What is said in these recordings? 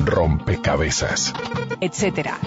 rompecabezas, etcétera.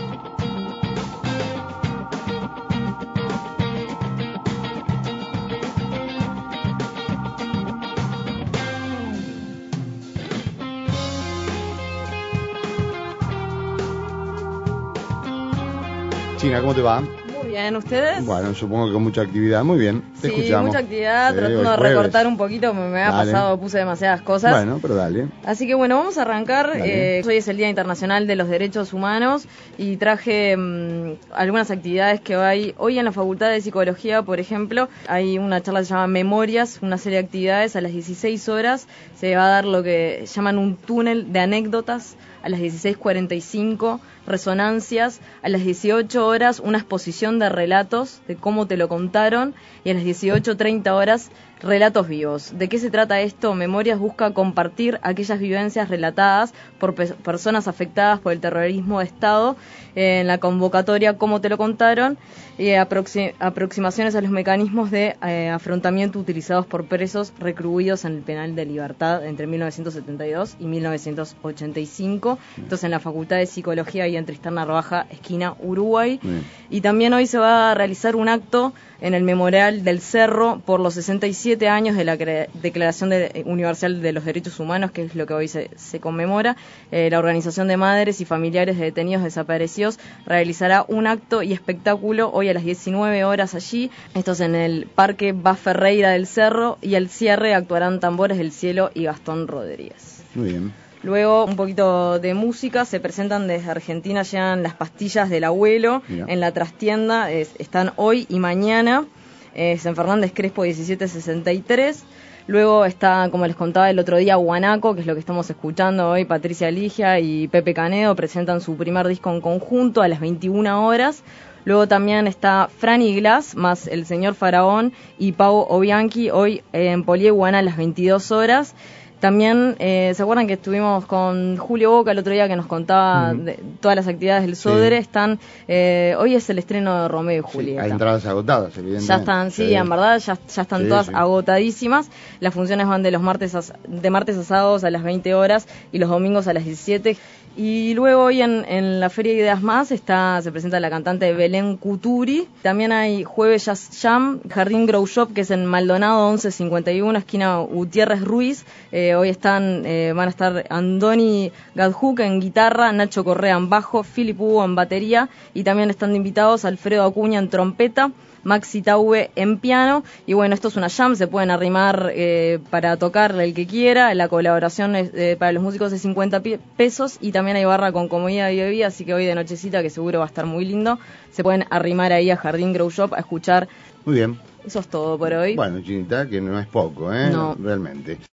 China, ¿cómo te va? Muy bien, ¿ustedes? Bueno, supongo que con mucha actividad. Muy bien, te escuchamos. Mucha actividad, Sí, tratando de recortar un poquito, me ha pasado, puse demasiadas cosas. Bueno, pero dale. Así que bueno, vamos a arrancar. Hoy es el Día Internacional de los Derechos Humanos y traje algunas actividades que hay hoy en la Facultad de Psicología, por ejemplo. Hay una charla que se llama Memorias, una serie de actividades. A las 16 horas se va a dar lo que llaman un túnel de anécdotas. A las 16:45, resonancias. A las 18 horas, una exposición de relatos de cómo te lo contaron. Y a las 18:30 horas, relatos vivos. ¿De qué se trata esto? Memorias busca compartir aquellas vivencias relatadas por personas afectadas por el terrorismo de Estado en la convocatoria Cómo te lo contaron, y aproximaciones a los mecanismos de afrontamiento utilizados por presos recluidos en el penal de Libertad entre 1972 y 1985. Entonces en la Facultad de Psicología y en Tristán Narvaja, esquina Uruguay. Y también hoy se va a realizar un acto en el Memorial del Cerro por los 67 años de la Declaración Universal de los Derechos Humanos, que es lo que hoy se conmemora. La Organización de Madres y Familiares de Detenidos Desaparecidos realizará un acto y espectáculo hoy a las 19 horas allí. Esto es en el Parque Bas Ferreira del Cerro, y al cierre actuarán Tambores del Cielo y Gastón Rodríguez. Muy bien. Luego, un poquito de música. Se presentan desde Argentina, llegan Las Pastillas del Abuelo. Mira. En la trastienda. Están hoy y mañana. San Fernández Crespo 1763. Luego está, como les contaba el otro día, Guanaco, que es lo que estamos escuchando hoy. Patricia Ligia y Pepe Canedo presentan su primer disco en conjunto a las 21 horas. Luego también está Franny Glass, más el señor Faraón y Pau Obianchi, hoy en Polieguana a las 22 horas. También, ¿se acuerdan que estuvimos con Julio Boca el otro día que nos contaba de todas las actividades del Sodre? Sí. Están, hoy es el estreno de Romeo y Julieta. Hay entradas agotadas, evidentemente. Ya están, sí, en verdad, ya están todas agotadísimas. Las funciones van de martes a sábados a las 20 horas y los domingos a las 17. Y luego hoy en la Feria de Ideas Más se presenta la cantante Belén Cuturi. También hay Jueves Jazz Jam, Jardín Grow Shop, que es en Maldonado 1151, esquina Gutiérrez Ruiz. Hoy van a estar Andoni Gadjuk en guitarra, Nacho Correa en bajo, Philip Hugo en batería, y también están invitados Alfredo Acuña en trompeta, Maxi Taube en piano. Y bueno, esto es una jam, se pueden arrimar para tocar el que quiera. La colaboración para los músicos es 50 pesos, y también hay barra con comida y bebida, así que hoy de nochecita, que seguro va a estar muy lindo, se pueden arrimar ahí a Jardín Grow Shop a escuchar. Muy bien. Eso es todo por hoy. Bueno, Chinita, que no es poco, No. Realmente.